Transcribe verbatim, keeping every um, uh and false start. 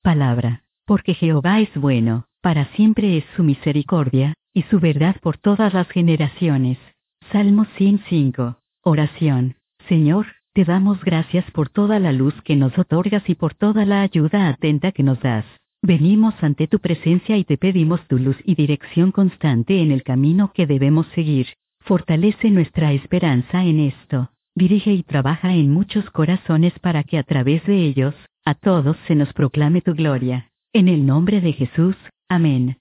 Palabra. Porque Jehová es bueno, para siempre es su misericordia, y su verdad por todas las generaciones. Salmo ciento cinco. Oración. Señor, te damos gracias por toda la luz que nos otorgas y por toda la ayuda atenta que nos das. Venimos ante tu presencia y te pedimos tu luz y dirección constante en el camino que debemos seguir. Fortalece nuestra esperanza en esto. Dirige y trabaja en muchos corazones para que a través de ellos, a todos se nos proclame tu gloria. En el nombre de Jesús, amén.